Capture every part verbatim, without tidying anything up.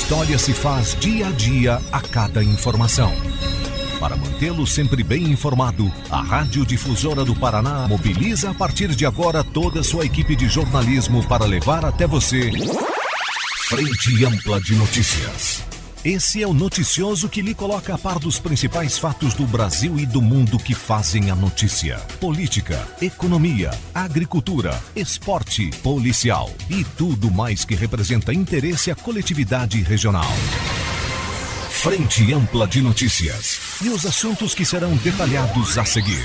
vitória se faz dia a dia a cada informação. Para mantê-lo sempre bem informado, a Rádio Difusora do Paraná mobiliza a partir de agora toda a sua equipe de jornalismo para levar até você Frente Ampla de Notícias. Esse é o noticioso que lhe coloca a par dos principais fatos do Brasil e do mundo que fazem a notícia. Política, economia, agricultura, esporte, policial e tudo mais que representa interesse à coletividade regional. Frente Ampla de Notícias e os assuntos que serão detalhados a seguir.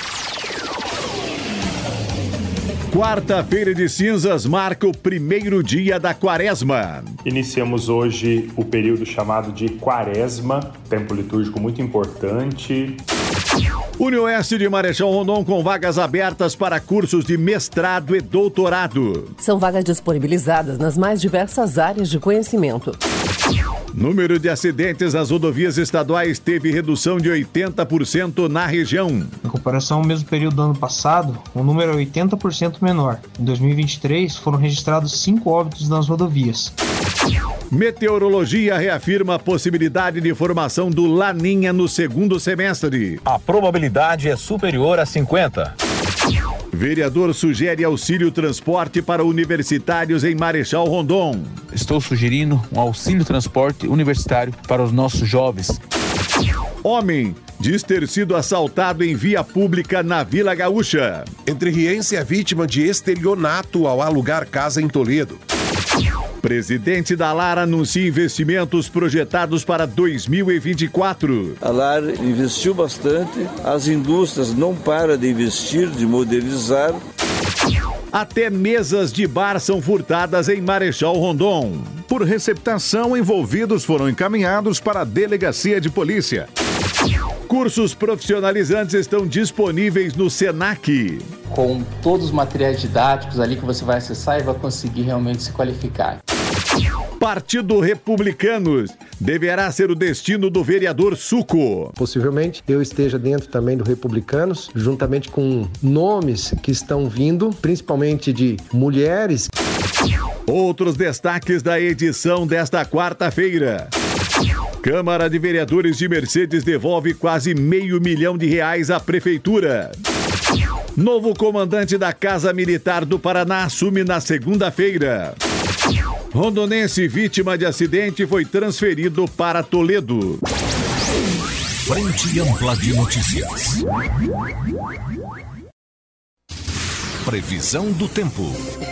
Quarta-feira de cinzas marca o primeiro dia da quaresma. Iniciamos hoje o período chamado de quaresma, tempo litúrgico muito importante. Unioeste de Marechal Rondon com vagas abertas para cursos de mestrado e doutorado. São vagas disponibilizadas nas mais diversas áreas de conhecimento. Número de acidentes nas rodovias estaduais teve redução de oitenta por cento na região. Em comparação ao mesmo período do ano passado, o número é oitenta por cento menor. Em dois mil e vinte e três, foram registrados cinco óbitos nas rodovias. Meteorologia reafirma a possibilidade de formação do Laninha no segundo semestre. A probabilidade é superior a cinquenta. Vereador sugere auxílio transporte para universitários em Marechal Rondon. Estou sugerindo um auxílio transporte universitário para os nossos jovens. Homem diz ter sido assaltado em via pública na Vila Gaúcha. Entrerriense é vítima de estelionato ao alugar casa em Toledo. Presidente da LAR anuncia investimentos projetados para dois mil e vinte e quatro. A LAR investiu bastante, as indústrias não param de investir, de modernizar. Até mesas de bar são furtadas em Marechal Rondon. Por receptação, envolvidos foram encaminhados para a delegacia de polícia. Cursos profissionalizantes estão disponíveis no Senac. Com todos os materiais didáticos ali que você vai acessar e vai conseguir realmente se qualificar. Partido Republicanos deverá ser o destino do vereador Suco. Possivelmente eu esteja dentro também do Republicanos, juntamente com nomes que estão vindo, principalmente de mulheres. Outros destaques da edição desta quarta-feira. Câmara de Vereadores de Mercedes devolve quase meio milhão de reais à Prefeitura. Novo comandante da Casa Militar do Paraná assume na segunda-feira. Rondonense vítima de acidente foi transferido para Toledo. Frente Ampla de Notícias. Previsão do tempo.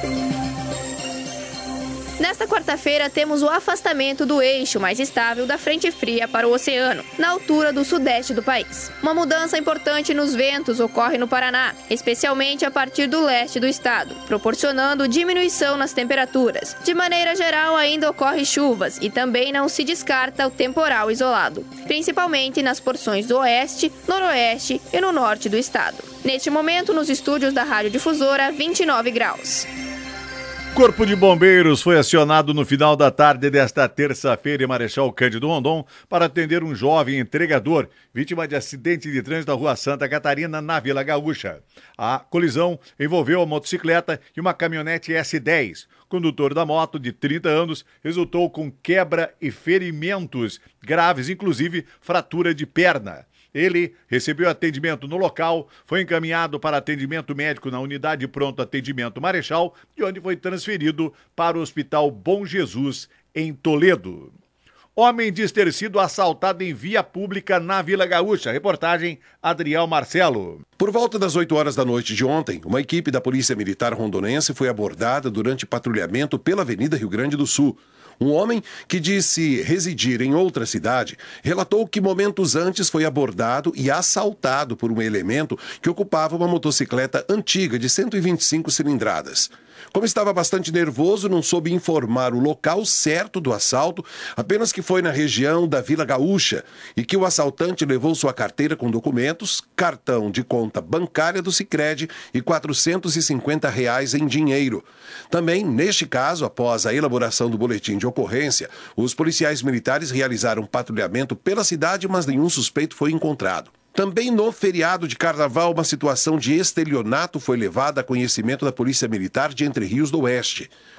Nesta quarta-feira, temos o afastamento do eixo mais estável da frente fria para o oceano, na altura do sudeste do país. Uma mudança importante nos ventos ocorre no Paraná, especialmente a partir do leste do estado, proporcionando diminuição nas temperaturas. De maneira geral, ainda ocorre chuvas e também não se descarta o temporal isolado, principalmente nas porções do oeste, noroeste e no norte do estado. Neste momento, nos estúdios da Rádio Difusora, vinte e nove graus. Corpo de Bombeiros foi acionado no final da tarde desta terça-feira em Marechal Cândido Rondon para atender um jovem entregador vítima de acidente de trânsito na Rua Santa Catarina, na Vila Gaúcha. A colisão envolveu a motocicleta e uma caminhonete S dez. O condutor da moto, de trinta anos, resultou com quebra e ferimentos graves, inclusive fratura de perna. Ele recebeu atendimento no local, foi encaminhado para atendimento médico na unidade de pronto atendimento Marechal, de onde foi transferido para o Hospital Bom Jesus, em Toledo. Homem diz ter sido assaltado em via pública na Vila Gaúcha. Reportagem Adriel Marcelo. Por volta das oito horas da noite de ontem, uma equipe da Polícia Militar Rondonense foi abordada durante patrulhamento pela Avenida Rio Grande do Sul. Um homem que disse residir em outra cidade relatou que momentos antes foi abordado e assaltado por um elemento que ocupava uma motocicleta antiga de cento e vinte e cinco cilindradas. Como estava bastante nervoso, não soube informar o local certo do assalto, apenas que foi na região da Vila Gaúcha e que o assaltante levou sua carteira com documentos, cartão de conta bancária do Sicredi e quatrocentos e cinquenta reais em dinheiro. Também, neste caso, após a elaboração do boletim de ocorrência, os policiais militares realizaram patrulhamento pela cidade, mas nenhum suspeito foi encontrado. Também no feriado de Carnaval, uma situação de estelionato foi levada a conhecimento da Polícia Militar de Entre Rios do Oeste.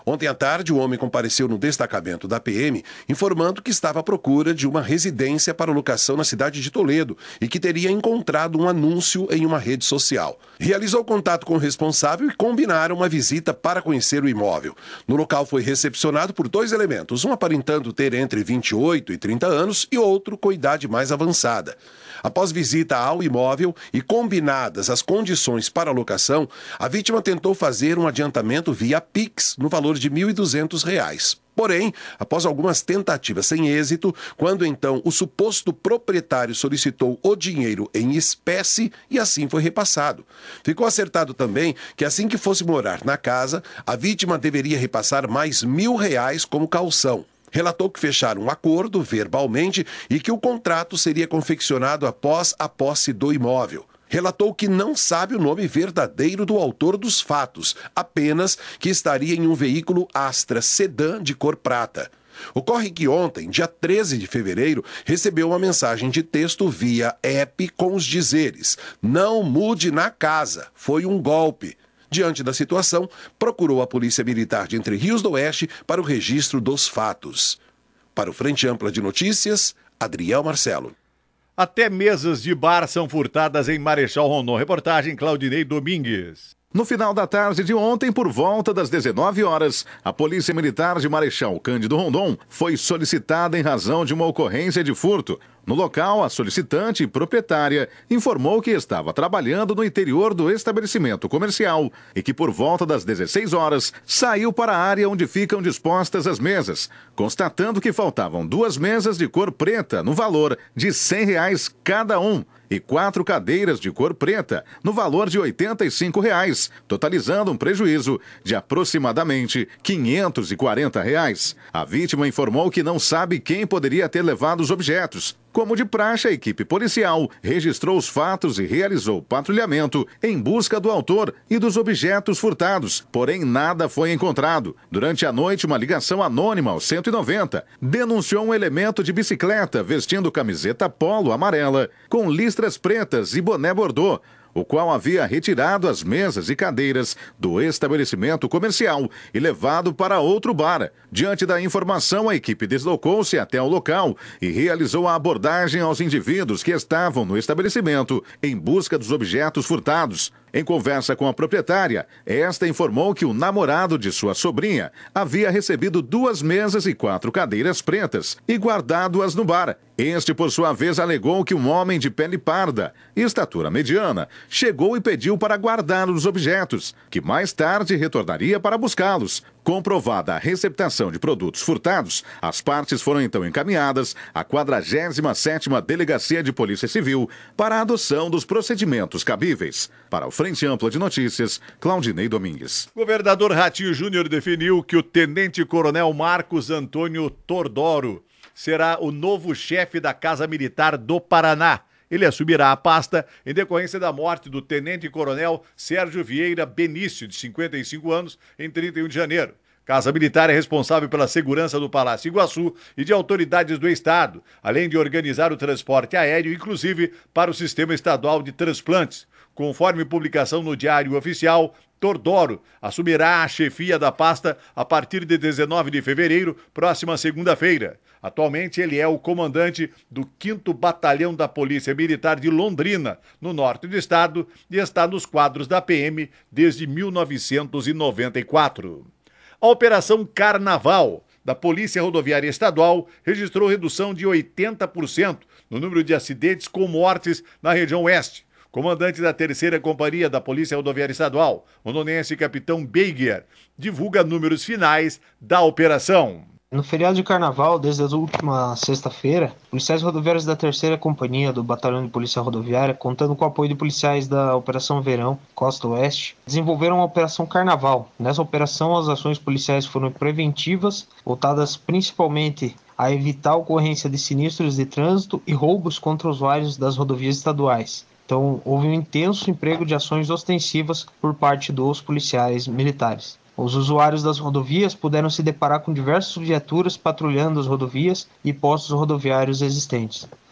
Ontem à tarde, o homem compareceu no destacamento da P M, informando que estava à procura de uma residência para locação na cidade de Toledo e que teria encontrado um anúncio em uma rede social. Realizou contato com o responsável e combinaram uma visita para conhecer o imóvel. No local foi recepcionado por dois elementos, um aparentando ter entre vinte e oito e trinta anos e outro com idade mais avançada. Após visita ao imóvel e combinadas as condições para a locação, a vítima tentou fazer um adiantamento via Pix no valor de mil e duzentos reais. Porém, após algumas tentativas sem êxito, quando então o suposto proprietário solicitou o dinheiro em espécie e assim foi repassado. Ficou acertado também que assim que fosse morar na casa, a vítima deveria repassar mais mil reais como caução. Relatou que fecharam um acordo verbalmente e que o contrato seria confeccionado após a posse do imóvel. Relatou que não sabe o nome verdadeiro do autor dos fatos, apenas que estaria em um veículo Astra sedã de cor prata. Ocorre que ontem, dia treze de fevereiro, recebeu uma mensagem de texto via app com os dizeres: "Não mude na casa, foi um golpe". Diante da situação, procurou a Polícia Militar de Entre Rios do Oeste para o registro dos fatos. Para o Frente Ampla de Notícias, Adriel Marcelo. Até mesas de bar são furtadas em Marechal Rondon. Reportagem Claudinei Domingues. No final da tarde de ontem, por volta das dezenove horas, a Polícia Militar de Marechal Cândido Rondon foi solicitada em razão de uma ocorrência de furto. No local, a solicitante e proprietária informou que estava trabalhando no interior do estabelecimento comercial e que por volta das dezesseis horas saiu para a área onde ficam dispostas as mesas, constatando que faltavam duas mesas de cor preta no valor de cem reais cada um e quatro cadeiras de cor preta no valor de oitenta e cinco reais, totalizando um prejuízo de aproximadamente quinhentos e quarenta reais. A vítima informou que não sabe quem poderia ter levado os objetos. Como de praxe, a equipe policial registrou os fatos e realizou patrulhamento em busca do autor e dos objetos furtados, porém nada foi encontrado. Durante a noite, uma ligação anônima ao cento e noventa denunciou um elemento de bicicleta vestindo camiseta polo amarela com listras pretas e boné bordô, o qual havia retirado as mesas e cadeiras do estabelecimento comercial e levado para outro bar. Diante da informação, a equipe deslocou-se até o local e realizou a abordagem aos indivíduos que estavam no estabelecimento em busca dos objetos furtados. Em conversa com a proprietária, esta informou que o namorado de sua sobrinha havia recebido duas mesas e quatro cadeiras pretas e guardado-as no bar. Este, por sua vez, alegou que um homem de pele parda e estatura mediana chegou e pediu para guardar os objetos, que mais tarde retornaria para buscá-los. Comprovada a receptação de produtos furtados, as partes foram então encaminhadas à quadragésima sétima Delegacia de Polícia Civil para a adoção dos procedimentos cabíveis. Para o Frente Ampla de Notícias, Claudinei Domingues. Governador Ratinho Júnior definiu que o tenente-coronel Marcos Antônio Tordoro será o novo chefe da Casa Militar do Paraná. Ele assumirá a pasta em decorrência da morte do tenente-coronel Sérgio Vieira Benício, de cinquenta e cinco anos, em trinta e um de janeiro. Casa Militar é responsável pela segurança do Palácio Iguaçu e de autoridades do Estado, além de organizar o transporte aéreo, inclusive para o Sistema Estadual de Transplantes. Conforme publicação no Diário Oficial, Tordoro assumirá a chefia da pasta a partir de dezenove de fevereiro, próxima segunda-feira. Atualmente, ele é o comandante do quinto Batalhão da Polícia Militar de Londrina, no norte do estado, e está nos quadros da P M desde mil novecentos e noventa e quatro. A Operação Carnaval da Polícia Rodoviária Estadual registrou redução de oitenta por cento no número de acidentes com mortes na região oeste. Comandante da terceira Companhia da Polícia Rodoviária Estadual, rondonense Capitão Beiger, divulga números finais da operação. No feriado de carnaval, desde a última sexta-feira, policiais rodoviários da terceira Companhia do Batalhão de Polícia Rodoviária, contando com o apoio de policiais da Operação Verão, Costa Oeste, desenvolveram a Operação Carnaval. Nessa operação, as ações policiais foram preventivas, voltadas principalmente a evitar a ocorrência de sinistros de trânsito e roubos contra usuários das rodovias estaduais. Então, houve um intenso emprego de ações ostensivas por parte dos policiais militares. Os usuários das rodovias puderam se deparar com diversas viaturas patrulhando as rodovias e postos rodoviários existentes.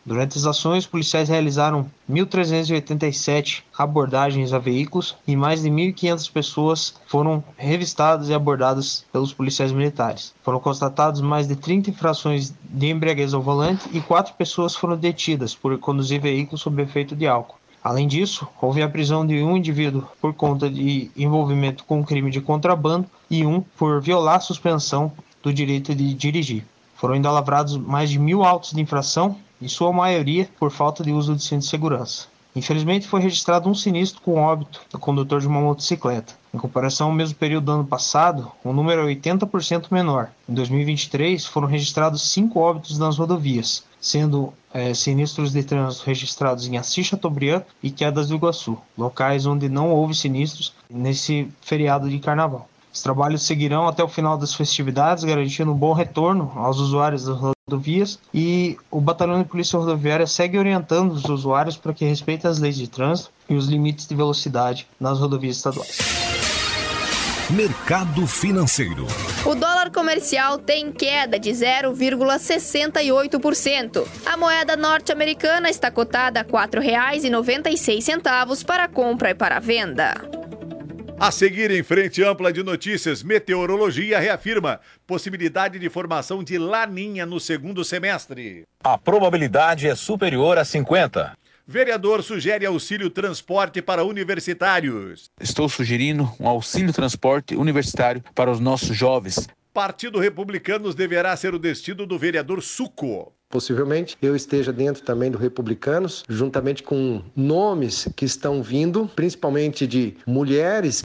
Durante as ações, os policiais realizaram mil trezentas e oitenta e sete abordagens a veículos e mais de mil e quinhentas pessoas foram revistadas e abordadas pelos policiais militares. Foram constatados mais de trinta infrações de embriaguez ao volante e quatro pessoas foram detidas por conduzir veículos sob efeito de álcool. Além disso, houve a prisão de um indivíduo por conta de envolvimento com crime de contrabando e um por violar a suspensão do direito de dirigir. Foram ainda lavrados mais de mil autos de infração, em sua maioria por falta de uso de cinto de segurança. Infelizmente, foi registrado um sinistro com óbito do condutor de uma motocicleta. Em comparação ao mesmo período do ano passado, o número é oitenta por cento menor. Em dois mil e vinte e três, foram registrados cinco óbitos nas rodovias, sendo é, sinistros de trânsito registrados em Assis Chateaubriand e Quedas do Iguaçu, locais onde não houve sinistros nesse feriado de carnaval. Os trabalhos seguirão até o final das festividades, garantindo um bom retorno aos usuários das rodovias, e o Batalhão de Polícia Rodoviária segue orientando os usuários para que respeitem as leis de trânsito e os limites de velocidade nas rodovias estaduais. Mercado financeiro. O dólar comercial tem queda de zero vírgula sessenta e oito por cento. A moeda norte-americana está cotada a quatro reais e noventa e seis centavos para compra e para venda. A seguir, em frente ampla de notícias, meteorologia reafirma possibilidade de formação de laninha no segundo semestre. A probabilidade é superior a cinquenta. Vereador sugere auxílio transporte para universitários. Estou sugerindo um auxílio transporte universitário para os nossos jovens. Partido Republicanos deverá ser o destino do vereador Succo. Possivelmente eu esteja dentro também do Republicanos, juntamente com nomes que estão vindo, principalmente de mulheres.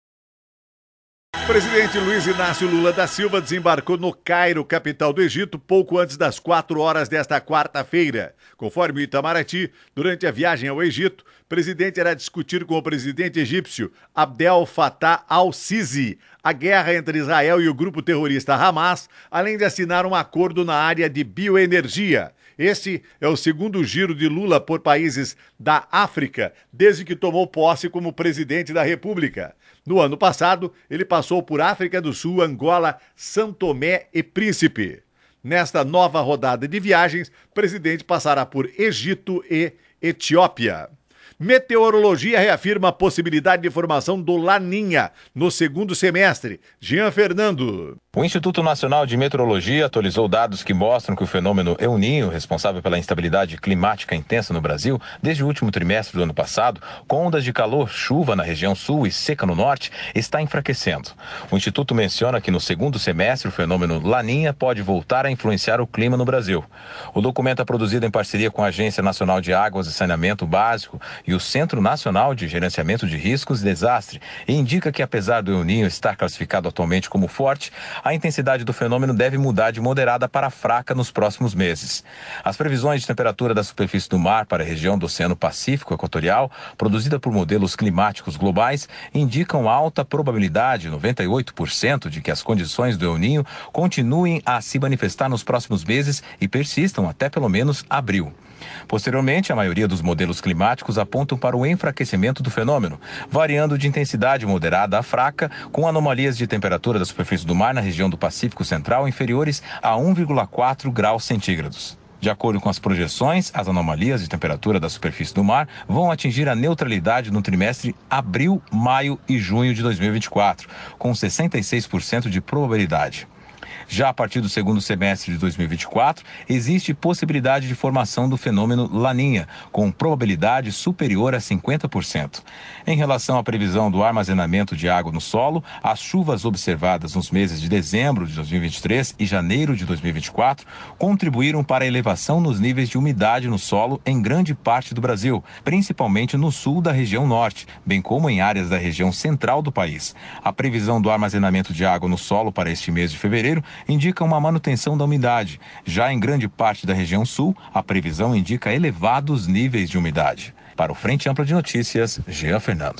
O presidente Luiz Inácio Lula da Silva desembarcou no Cairo, capital do Egito, pouco antes das quatro horas desta quarta-feira. Conforme o Itamaraty, durante a viagem ao Egito, o presidente irá discutir com o presidente egípcio Abdel Fattah al-Sisi a guerra entre Israel e o grupo terrorista Hamas, além de assinar um acordo na área de bioenergia. Este é o segundo giro de Lula por países da África, desde que tomou posse como presidente da República. No ano passado, ele passou por África do Sul, Angola, São Tomé e Príncipe. Nesta nova rodada de viagens, o presidente passará por Egito e Etiópia. Meteorologia reafirma a possibilidade de formação do Laninha no segundo semestre. Jean Fernando. O Instituto Nacional de Meteorologia atualizou dados que mostram que o fenômeno El Niño, responsável pela instabilidade climática intensa no Brasil desde o último trimestre do ano passado, com ondas de calor, chuva na região sul e seca no norte, está enfraquecendo. O Instituto menciona que no segundo semestre o fenômeno Laninha pode voltar a influenciar o clima no Brasil. O documento é produzido em parceria com a Agência Nacional de Águas e Saneamento Básico e o Centro Nacional de Gerenciamento de Riscos e Desastre e indica que, apesar do El Niño estar classificado atualmente como forte, a intensidade do fenômeno deve mudar de moderada para fraca nos próximos meses. As previsões de temperatura da superfície do mar para a região do Oceano Pacífico Equatorial, produzida por modelos climáticos globais, indicam alta probabilidade, noventa e oito por cento, de que as condições do El Niño continuem a se manifestar nos próximos meses e persistam até pelo menos abril. Posteriormente, a maioria dos modelos climáticos apontam para o enfraquecimento do fenômeno, variando de intensidade moderada a fraca, com anomalias de temperatura da superfície do mar na região do Pacífico Central inferiores a um vírgula quatro graus centígrados. De acordo com as projeções, as anomalias de temperatura da superfície do mar vão atingir a neutralidade no trimestre abril, maio e junho de dois mil e vinte e quatro, com sessenta e seis por cento de probabilidade. Já a partir do segundo semestre de dois mil e vinte e quatro, existe possibilidade de formação do fenômeno Laninha, com probabilidade superior a cinquenta por cento. Em relação à previsão do armazenamento de água no solo, as chuvas observadas nos meses de dezembro de dois mil e vinte e três e janeiro de dois mil e vinte e quatro contribuíram para a elevação nos níveis de umidade no solo em grande parte do Brasil, principalmente no sul da região norte, bem como em áreas da região central do país. A previsão do armazenamento de água no solo para este mês de fevereiro indica uma manutenção da umidade. Já em grande parte da região sul, a previsão indica elevados níveis de umidade. Para o Frente Ampla de Notícias, Jean Fernando.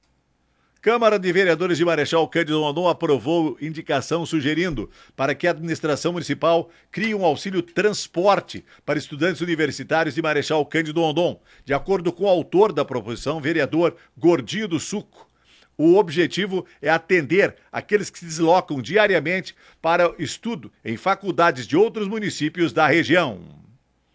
Câmara de Vereadores de Marechal Cândido Rondon aprovou indicação sugerindo para que a administração municipal crie um auxílio transporte para estudantes universitários de Marechal Cândido Rondon, de acordo com o autor da proposição, vereador Gordinho do Succo. O objetivo é atender aqueles que se deslocam diariamente para estudo em faculdades de outros municípios da região.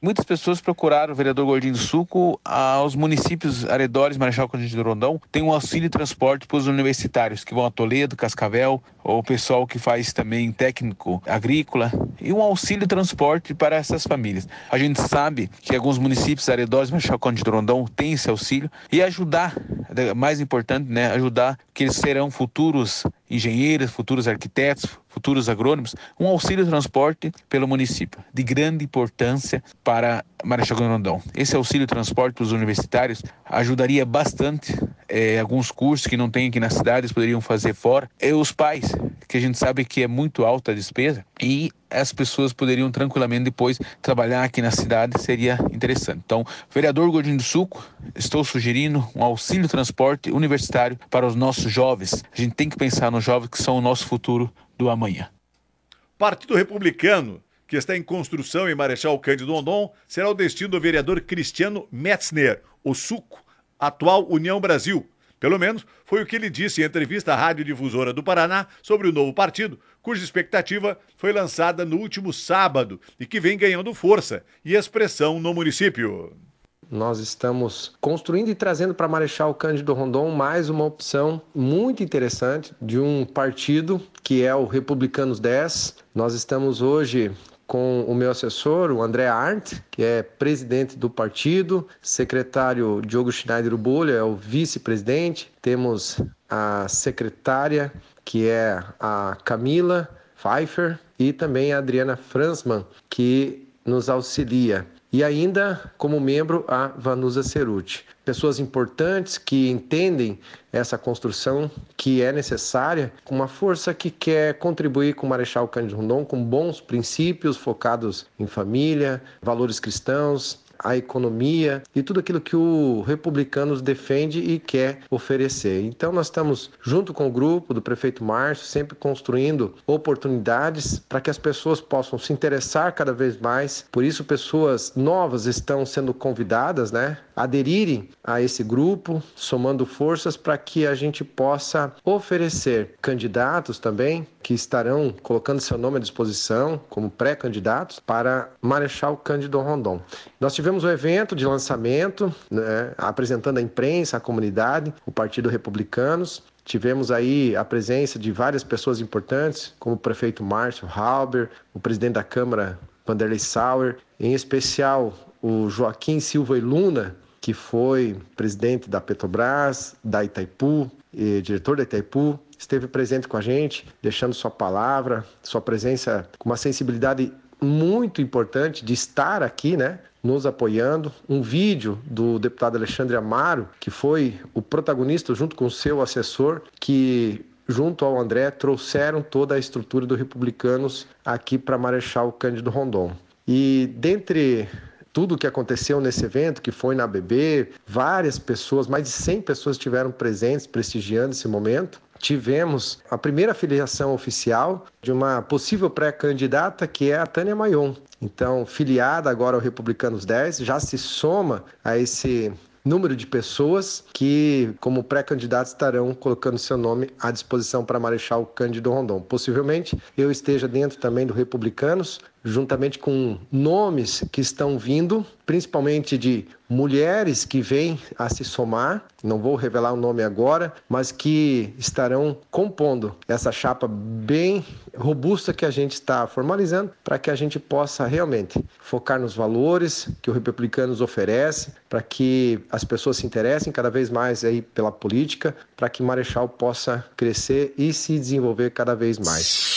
Muitas pessoas procuraram o vereador Gordinho do Suco aos municípios arredores, Marechal Cândido de Rondon. Tem um auxílio transporte para os universitários que vão a Toledo, Cascavel, ou o pessoal que faz também técnico agrícola, e um auxílio transporte para essas famílias. A gente sabe que alguns municípios arredores, Marechal Cândido de Rondon, tem esse auxílio, e ajudar, mais importante, né, ajudar que eles serão futuros engenheiros, futuros arquitetos, futuros agrônomos, um auxílio transporte pelo município, de grande importância para Marechal Cândido de Rondon. Esse auxílio transporte para os universitários ajudaria bastante, é, alguns cursos que não tem aqui na cidade, eles poderiam fazer fora, e os pais, que a gente sabe que é muito alta a despesa, e as pessoas poderiam tranquilamente depois trabalhar aqui na cidade, seria interessante. Então, vereador Gordinho do Suco, estou sugerindo um auxílio transporte universitário para os nossos jovens. A gente tem que pensar nos jovens que são o nosso futuro do amanhã. Partido Republicano, que está em construção em Marechal Cândido Rondon, será o destino do vereador Cristiano Metzner, o Suco, atual União Brasil. Pelo menos foi o que ele disse em entrevista à Rádio Difusora do Paraná sobre o novo partido, cuja expectativa foi lançada no último sábado e que vem ganhando força e expressão no município. Nós estamos construindo e trazendo para Marechal Cândido Rondon mais uma opção muito interessante de um partido que é o Republicanos dez. Nós estamos hoje com o meu assessor, o André Arndt, que é presidente do partido, secretário Diogo Schneider Bolha é o vice-presidente, temos a secretária, que é a Camila Pfeiffer, e também a Adriana Fransman, que nos auxilia. E ainda, como membro, a Vanusa Ceruti. Pessoas importantes que entendem essa construção que é necessária, com uma força que quer contribuir com o Marechal Cândido Rondon, com bons princípios focados em família, valores cristãos, a economia e tudo aquilo que o Republicanos defende e quer oferecer. Então nós estamos, junto com o grupo do prefeito Márcio, sempre construindo oportunidades para que as pessoas possam se interessar cada vez mais. Por isso, pessoas novas estão sendo convidadas, né, a aderirem a esse grupo, somando forças para que a gente possa oferecer candidatos também que estarão colocando seu nome à disposição como pré-candidatos para Marechal Cândido Rondon. Nós tivemos um evento de lançamento, né, apresentando à imprensa, à comunidade, o Partido Republicanos. Tivemos aí a presença de várias pessoas importantes, como o prefeito Márcio Halber, o presidente da Câmara, Vanderlei Sauer, em especial o Joaquim Silva e Luna, que foi presidente da Petrobras, da Itaipu, e diretor da Itaipu, esteve presente com a gente, deixando sua palavra, sua presença com uma sensibilidade muito importante de estar aqui, né, nos apoiando. Um vídeo do deputado Alexandre Amaro, que foi o protagonista junto com o seu assessor, que junto ao André trouxeram toda a estrutura do Republicanos aqui para Marechal Cândido Rondon. E dentre tudo o que aconteceu nesse evento, que foi na A B B, várias pessoas, mais de cem pessoas estiveram presentes, prestigiando esse momento. Tivemos a primeira filiação oficial de uma possível pré-candidata, que é a Tânia Mayon. Então, filiada agora ao Republicanos dez, já se soma a esse número de pessoas que, como pré-candidatos, estarão colocando seu nome à disposição para Marechal Cândido Rondon. Possivelmente, eu esteja dentro também do Republicanos, juntamente com nomes que estão vindo, principalmente de mulheres que vêm a se somar, não vou revelar o nome agora, mas que estarão compondo essa chapa bem robusta que a gente está formalizando, para que a gente possa realmente focar nos valores que o Republicanos oferece, para que as pessoas se interessem cada vez mais aí pela política, para que Marechal possa crescer e se desenvolver cada vez mais.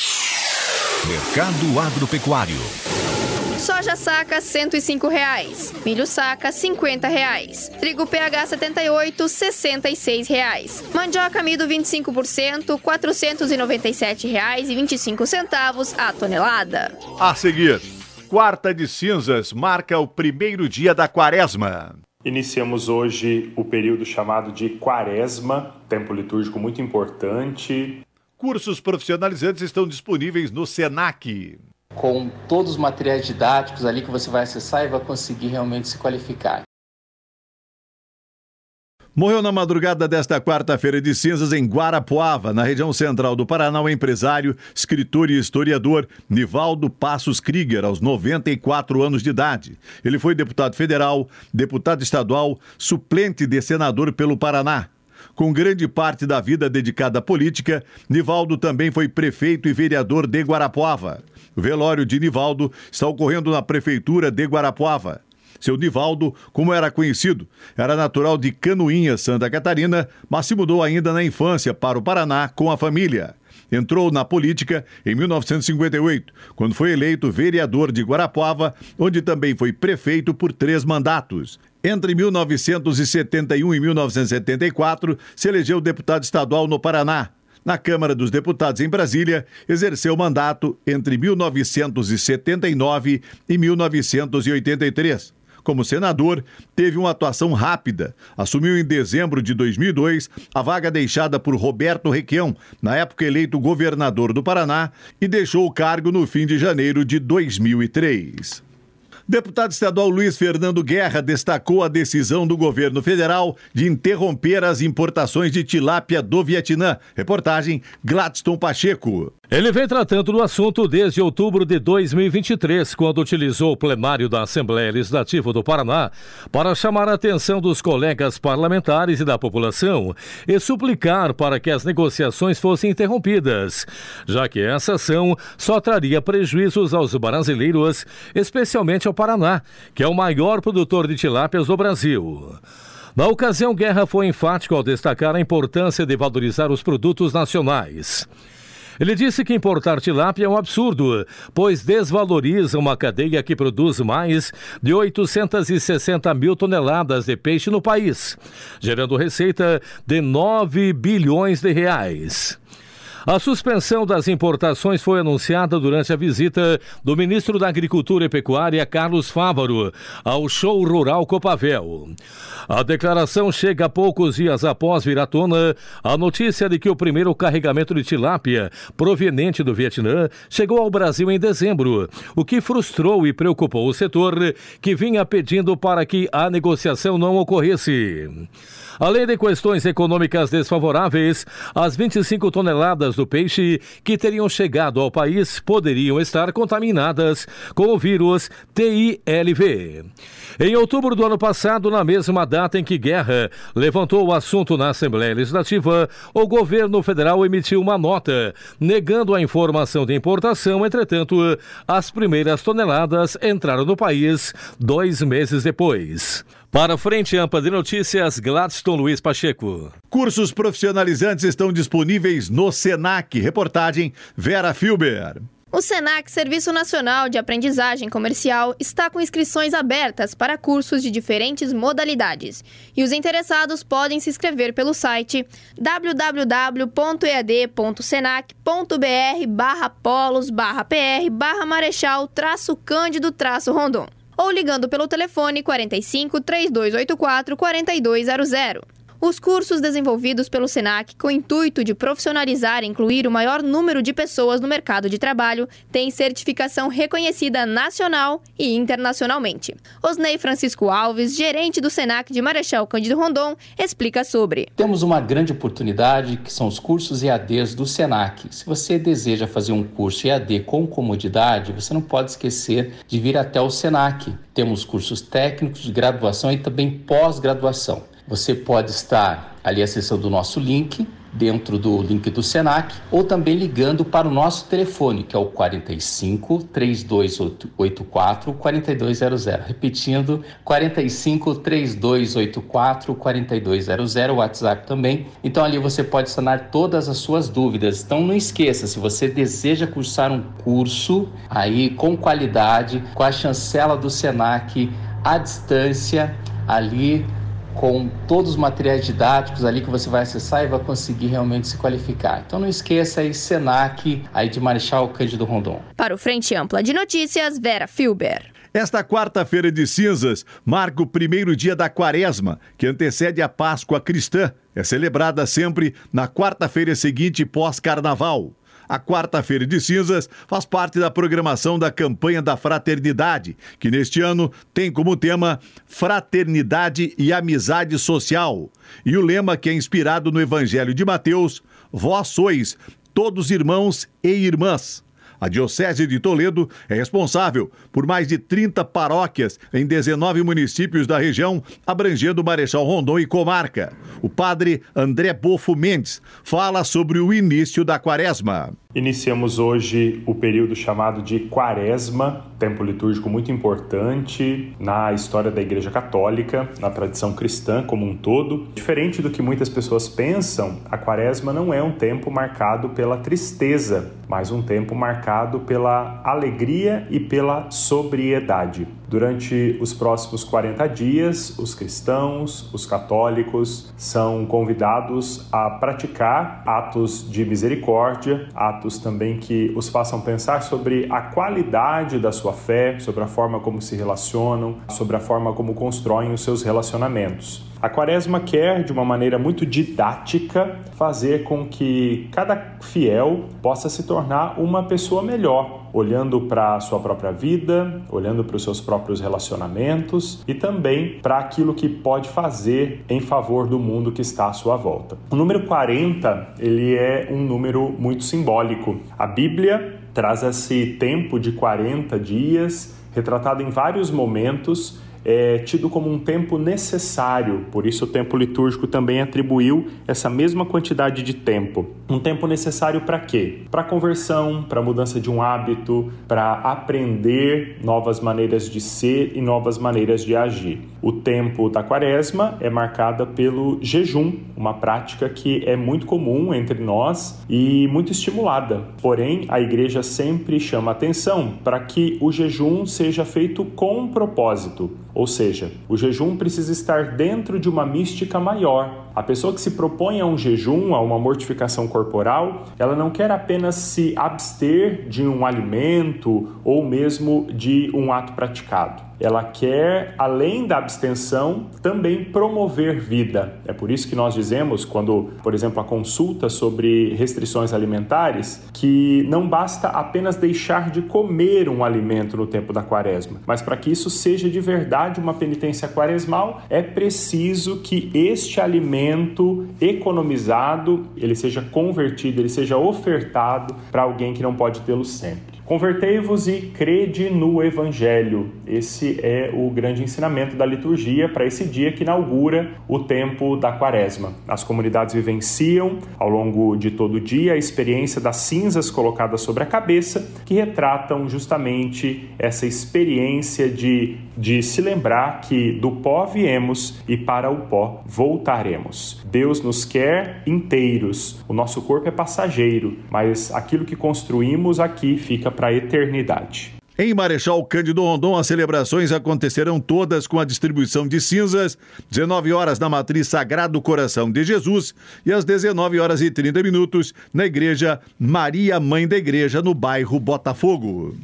Mercado Agropecuário. Soja saca cento e cinco reais, milho saca cinquenta reais, trigo P H setenta e oito, sessenta e seis reais, mandioca amido vinte e cinco por cento, quatrocentos e noventa e sete reais e vinte e cinco centavos a tonelada. A seguir, quarta de cinzas marca o primeiro dia da quaresma. Iniciamos hoje o período chamado de quaresma, tempo litúrgico muito importante. Cursos profissionalizantes estão disponíveis no Senac. Com todos os materiais didáticos ali que você vai acessar e vai conseguir realmente se qualificar. Morreu na madrugada desta quarta-feira de cinzas em Guarapuava, na região central do Paraná, o empresário, escritor e historiador Nivaldo Passos Krieger, aos noventa e quatro anos de idade. Ele foi deputado federal, deputado estadual, suplente de senador pelo Paraná. Com grande parte da vida dedicada à política, Nivaldo também foi prefeito e vereador de Guarapuava. O velório de Nivaldo está ocorrendo na prefeitura de Guarapuava. Seu Nivaldo, como era conhecido, era natural de Canoinhas, Santa Catarina, mas se mudou ainda na infância para o Paraná com a família. Entrou na política em mil novecentos e cinquenta e oito, quando foi eleito vereador de Guarapuava, onde também foi prefeito por três mandatos. Entre mil novecentos e setenta e um e mil novecentos e setenta e quatro, se elegeu deputado estadual no Paraná. Na Câmara dos Deputados em Brasília, exerceu mandato entre mil novecentos e setenta e nove e mil novecentos e oitenta e três. Como senador, teve uma atuação rápida. Assumiu em dezembro de dois mil e dois a vaga deixada por Roberto Requião, na época eleito governador do Paraná, e deixou o cargo no fim de janeiro de dois mil e três. Deputado estadual Luiz Fernando Guerra destacou a decisão do governo federal de interromper as importações de tilápia do Vietnã. Reportagem Gladstone Pacheco. Ele vem tratando do assunto desde outubro de dois mil e vinte e três, quando utilizou o plenário da Assembleia Legislativa do Paraná para chamar a atenção dos colegas parlamentares e da população e suplicar para que as negociações fossem interrompidas, já que essa ação só traria prejuízos aos brasileiros, especialmente ao Paraná, que é o maior produtor de tilápias do Brasil. Na ocasião, Guerra foi enfático ao destacar a importância de valorizar os produtos nacionais. Ele disse que importar tilápia é um absurdo, pois desvaloriza uma cadeia que produz mais de oitocentas e sessenta mil toneladas de peixe no país, gerando receita de nove bilhões de reais. A suspensão das importações foi anunciada durante a visita do ministro da Agricultura e Pecuária, Carlos Fávaro, ao Show Rural Copavel. A declaração chega poucos dias após vir à tona a notícia de que o primeiro carregamento de tilápia proveniente do Vietnã chegou ao Brasil em dezembro, o que frustrou e preocupou o setor, que vinha pedindo para que a negociação não ocorresse. Além de questões econômicas desfavoráveis, as vinte e cinco toneladas do peixe que teriam chegado ao país poderiam estar contaminadas com o vírus T I L V. Em outubro do ano passado, na mesma data em que Guerra levantou o assunto na Assembleia Legislativa, o governo federal emitiu uma nota negando a informação de importação. Entretanto, as primeiras toneladas entraram no país dois meses depois. Para a Frente Ampla de Notícias, Gladstone Luiz Pacheco. Cursos profissionalizantes estão disponíveis no Senac. Reportagem Vera Filber. O Senac, Serviço Nacional de Aprendizagem Comercial, está com inscrições abertas para cursos de diferentes modalidades. E os interessados podem se inscrever pelo site w w w ponto e a d ponto senac ponto b r barra polos barra p r barra marechal traço cândido traço rondon. Ou ligando pelo telefone quarenta e cinco, três dois oito quatro, quarenta e dois zero zero. Os cursos desenvolvidos pelo Senac com o intuito de profissionalizar e incluir o maior número de pessoas no mercado de trabalho têm certificação reconhecida nacional e internacionalmente. Osnei Francisco Alves, gerente do Senac de Marechal Cândido Rondon, explica sobre. Temos uma grande oportunidade que são os cursos E A Ds do Senac. Se você deseja fazer um curso E A D com comodidade, você não pode esquecer de vir até o Senac. Temos cursos técnicos de graduação e também pós-graduação. Você pode estar ali acessando o nosso link, dentro do link do Senac, ou também ligando para o nosso telefone, que é o quarenta e cinco, três dois oito quatro, quarenta e dois zero zero. Repetindo, quarenta e cinco, três dois oito quatro, quarenta e dois zero zero, o WhatsApp também. Então ali você pode sanar todas as suas dúvidas. Então não esqueça, se você deseja cursar um curso aí com qualidade, com a chancela do Senac, à distância, ali com todos os materiais didáticos ali que você vai acessar e vai conseguir realmente se qualificar. Então não esqueça aí, Senac, aí de Marechal Cândido Rondon. Para o Frente Ampla de Notícias, Vera Filber. Esta quarta-feira de cinzas marca o primeiro dia da Quaresma, que antecede a Páscoa cristã. É celebrada sempre na quarta-feira seguinte pós-carnaval. A quarta-feira de cinzas faz parte da programação da campanha da Fraternidade, que neste ano tem como tema Fraternidade e Amizade Social. E o lema, que é inspirado no Evangelho de Mateus: Vós sois todos irmãos e irmãs. A Diocese de Toledo é responsável por mais de trinta paróquias em dezenove municípios da região, abrangendo Marechal Rondon e comarca. O padre André Bofo Mendes fala sobre o início da Quaresma. Iniciamos hoje o período chamado de Quaresma, tempo litúrgico muito importante na história da Igreja Católica, na tradição cristã como um todo. Diferente do que muitas pessoas pensam, a Quaresma não é um tempo marcado pela tristeza, mas um tempo marcado pela alegria e pela sobriedade. Durante os próximos quarenta dias, os cristãos, os católicos, são convidados a praticar atos de misericórdia, atos também que os façam pensar sobre a qualidade da sua fé, sobre a forma como se relacionam, sobre a forma como constroem os seus relacionamentos. A Quaresma quer, de uma maneira muito didática, fazer com que cada fiel possa se tornar uma pessoa melhor, olhando para a sua própria vida, olhando para os seus próprios relacionamentos e também para aquilo que pode fazer em favor do mundo que está à sua volta. O número quarenta, ele é um número muito simbólico. A Bíblia traz esse tempo de quarenta dias, retratado em vários momentos, é tido como um tempo necessário, por isso o tempo litúrgico também atribuiu essa mesma quantidade de tempo. Um tempo necessário para quê? Para conversão, para mudança de um hábito, para aprender novas maneiras de ser e novas maneiras de agir. O tempo da Quaresma é marcada pelo jejum, uma prática que é muito comum entre nós e muito estimulada. Porém, a Igreja sempre chama atenção para que o jejum seja feito com propósito. Ou seja, o jejum precisa estar dentro de uma mística maior. A pessoa que se propõe a um jejum, a uma mortificação corporal, ela não quer apenas se abster de um alimento ou mesmo de um ato praticado. Ela quer, além da abstenção, também promover vida. É por isso que nós dizemos, quando, por exemplo, a consulta sobre restrições alimentares, que não basta apenas deixar de comer um alimento no tempo da Quaresma, mas para que isso seja de verdade uma penitência quaresmal, é preciso que este alimento economizado, ele seja convertido, ele seja ofertado para alguém que não pode tê-lo sempre. Convertei-vos e crede no Evangelho. Esse é o grande ensinamento da liturgia para esse dia que inaugura o tempo da Quaresma. As comunidades vivenciam, ao longo de todo o dia, a experiência das cinzas colocadas sobre a cabeça, que retratam justamente essa experiência de, de se lembrar que do pó viemos e para o pó voltaremos. Deus nos quer inteiros. O nosso corpo é passageiro, mas aquilo que construímos aqui fica para a eternidade. Em Marechal Cândido Rondon, as celebrações acontecerão todas com a distribuição de cinzas, dezenove horas na Matriz Sagrado Coração de Jesus e às dezenove horas e trinta minutos na Igreja Maria Mãe da Igreja, no bairro Botafogo.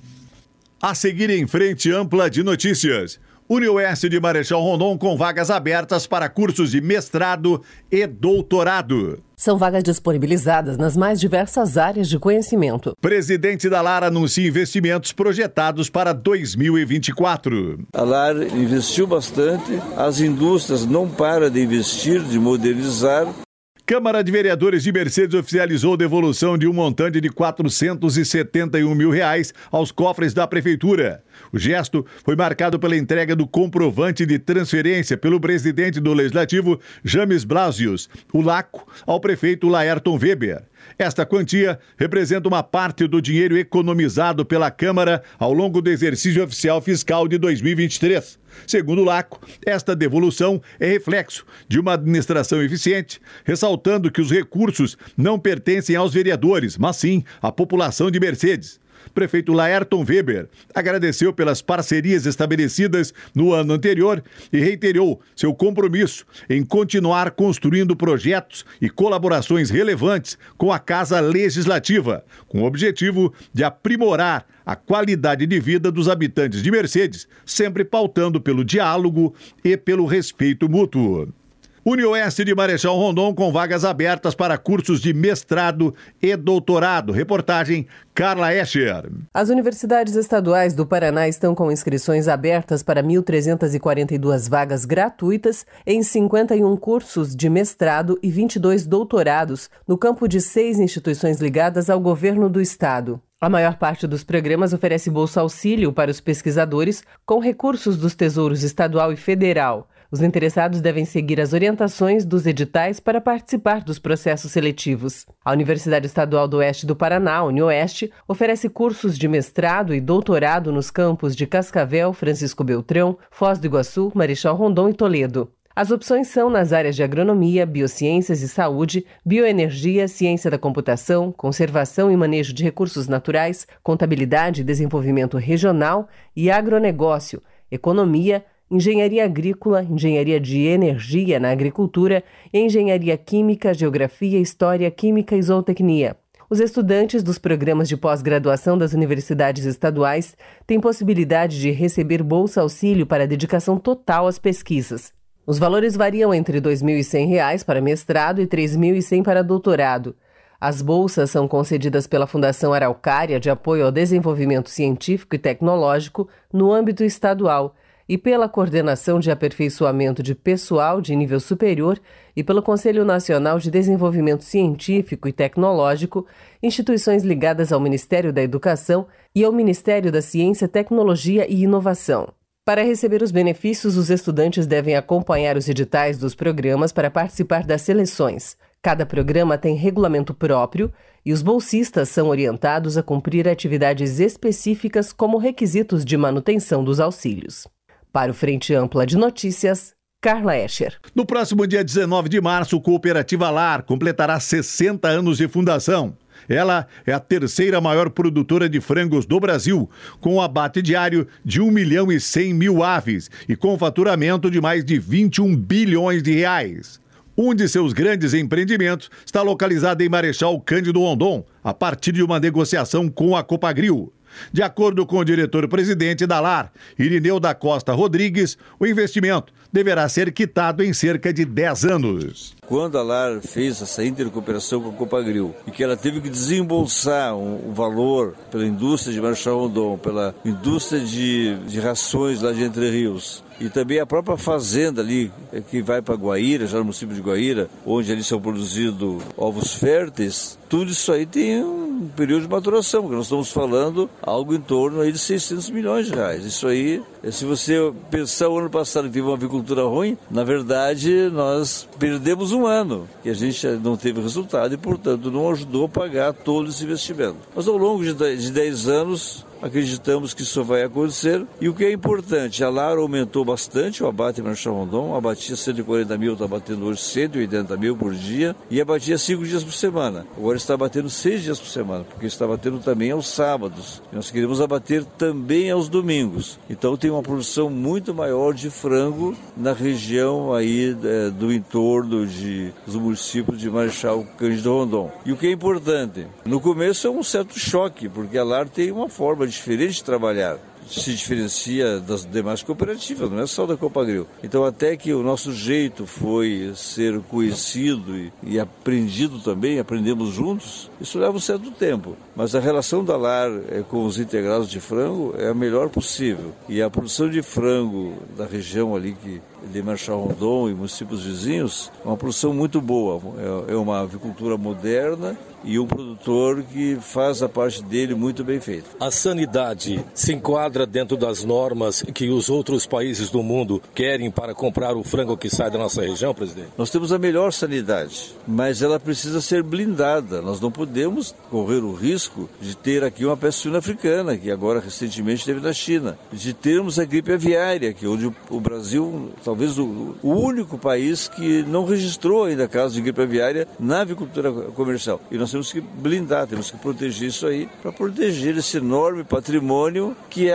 A seguir, em frente ampla de notícias. Unioeste de Marechal Rondon com vagas abertas para cursos de mestrado e doutorado. São vagas disponibilizadas nas mais diversas áreas de conhecimento. Presidente da LAR anuncia investimentos projetados para dois mil e vinte e quatro. A LAR investiu bastante, as indústrias não param de investir, de modernizar. Câmara de Vereadores de Mercedes oficializou devolução de um montante de quatrocentos e setenta e um mil reais aos cofres da Prefeitura. O gesto foi marcado pela entrega do comprovante de transferência pelo presidente do Legislativo, James Blasius, o Laco, ao prefeito Laerton Weber. Esta quantia representa uma parte do dinheiro economizado pela Câmara ao longo do exercício oficial fiscal de dois mil e vinte e três. Segundo o Laco, esta devolução é reflexo de uma administração eficiente, ressaltando que os recursos não pertencem aos vereadores, mas sim à população de Mercedes. Prefeito Laerton Weber agradeceu pelas parcerias estabelecidas no ano anterior e reiterou seu compromisso em continuar construindo projetos e colaborações relevantes com a Casa Legislativa, com o objetivo de aprimorar a qualidade de vida dos habitantes de Mercedes, sempre pautando pelo diálogo e pelo respeito mútuo. UniOeste de Marechal Rondon com vagas abertas para cursos de mestrado e doutorado. Reportagem Carla Escher. As universidades estaduais do Paraná estão com inscrições abertas para mil trezentas e quarenta e duas vagas gratuitas em cinquenta e um cursos de mestrado e vinte e dois doutorados no campo de seis instituições ligadas ao governo do estado. A maior parte dos programas oferece bolsa auxílio para os pesquisadores com recursos dos tesouros estadual e federal. Os interessados devem seguir as orientações dos editais para participar dos processos seletivos. A Universidade Estadual do Oeste do Paraná, UniOeste, oferece cursos de mestrado e doutorado nos campos de Cascavel, Francisco Beltrão, Foz do Iguaçu, Marechal Rondon e Toledo. As opções são nas áreas de agronomia, biociências e saúde, bioenergia, ciência da computação, conservação e manejo de recursos naturais, contabilidade e desenvolvimento regional e agronegócio, economia, engenharia agrícola, engenharia de energia na agricultura, engenharia química, geografia, história, química e zootecnia. Os estudantes dos programas de pós-graduação das universidades estaduais têm possibilidade de receber bolsa auxílio para dedicação total às pesquisas. Os valores variam entre dois mil e cem reais para mestrado e três mil e cem para doutorado. As bolsas são concedidas pela Fundação Araucária de Apoio ao Desenvolvimento Científico e Tecnológico no âmbito estadual e pela Coordenação de Aperfeiçoamento de Pessoal de Nível Superior e pelo Conselho Nacional de Desenvolvimento Científico e Tecnológico, instituições ligadas ao Ministério da Educação e ao Ministério da Ciência, Tecnologia e Inovação. Para receber os benefícios, os estudantes devem acompanhar os editais dos programas para participar das seleções. Cada programa tem regulamento próprio e os bolsistas são orientados a cumprir atividades específicas como requisitos de manutenção dos auxílios. Para o Frente Ampla de Notícias, Carla Escher. No próximo dia dezenove de março, a Cooperativa Lar completará sessenta anos de fundação. Ela é a terceira maior produtora de frangos do Brasil, com um abate diário de um milhão e cem mil aves e com faturamento de mais de vinte e um bilhões de reais. Um de seus grandes empreendimentos está localizado em Marechal Cândido Rondon, a partir de uma negociação com a Copagril. De acordo com o diretor-presidente da Lar, Irineu da Costa Rodrigues, o investimento deverá ser quitado em cerca de dez anos. Quando a Lar fez essa intercooperação com a Copagril e que ela teve que desembolsar um, um valor pela indústria de Marechal Rondon, pela indústria de, de rações lá de Entre Rios, e também a própria fazenda ali, que vai para Guaíra, já no município de Guaíra, onde ali são produzidos ovos férteis, tudo isso aí tem um período de maturação, porque nós estamos falando algo em torno aí de seiscentos milhões de reais. Isso aí, se você pensar o ano passado que teve uma avicultura ruim, na verdade nós perdemos um ano, que a gente não teve resultado e, portanto, não ajudou a pagar todo esse investimento. Mas ao longo de dez anos, acreditamos que isso vai acontecer. E o que é importante, a Lar aumentou bastante o abate em Marechal Rondon, abatia cento e quarenta mil, está batendo hoje cento e oitenta mil por dia, e abatia cinco dias por semana. Agora está batendo seis dias por semana, porque está batendo também aos sábados. E nós queremos abater também aos domingos. Então tem uma produção muito maior de frango na região aí é, do entorno de, dos municípios de Marechal Cândido Rondon. E o que é importante, no começo é um certo choque, porque a Lar tem uma forma diferente de trabalhar, se diferencia das demais cooperativas, não é só da Copagril. Então, até que o nosso jeito foi ser conhecido e, e aprendido também, aprendemos juntos, isso leva um certo tempo. Mas a relação da Lar é, com os integrados de frango é a melhor possível. E a produção de frango da região ali que de Marechal Rondon e municípios vizinhos, é uma produção muito boa. É, é uma avicultura moderna e um produtor que faz a parte dele muito bem feita. A sanidade se enquadra dentro das normas que os outros países do mundo querem para comprar o frango que sai da nossa região, presidente? Nós temos a melhor sanidade, mas ela precisa ser blindada. Nós não podemos correr o risco de ter aqui uma peste suína africana, que agora recentemente teve na China, de termos a gripe aviária, que onde o Brasil, talvez o, o único país que não registrou ainda casos de gripe aviária na avicultura comercial. E nós temos que blindar, temos que proteger isso aí, para proteger esse enorme patrimônio que é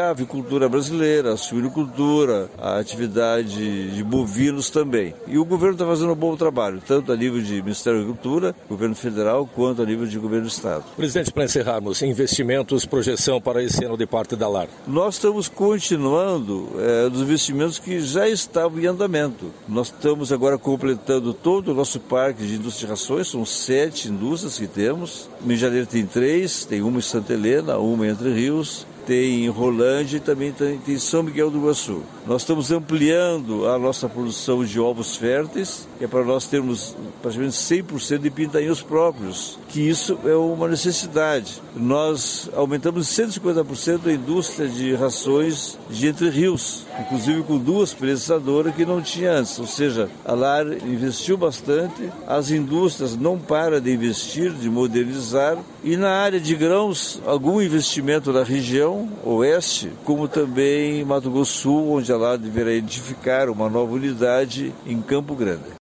a avicultura brasileira, a suinocultura, a atividade de bovinos também. E o governo está fazendo um bom trabalho, tanto a nível de Ministério da Agricultura, governo federal, quanto a nível de governo do Estado. Presidente, para encerrarmos, investimentos, projeção para esse ano de parte da LAR. Nós estamos continuando é, dos investimentos que já estavam em andamento. Nós estamos agora completando todo o nosso parque de indústria de rações, são sete indústrias que temos. Em janeiro tem três, tem uma em Santa Helena, uma em Entre Rios, tem em Rolândia e também tem, tem São Miguel do Iguaçu. Nós estamos ampliando a nossa produção de ovos férteis, que é para nós termos praticamente cem por cento de pintainhos próprios, que isso é uma necessidade. Nós aumentamos cento e cinquenta por cento a indústria de rações de Entre Rios, inclusive com duas prensadoras que não tinha antes, ou seja, a LAR investiu bastante, as indústrias não param de investir, de modernizar, e na área de grãos, algum investimento na região oeste, como também em Mato Grosso do Sul, onde a LAR deverá edificar uma nova unidade em Campo Grande.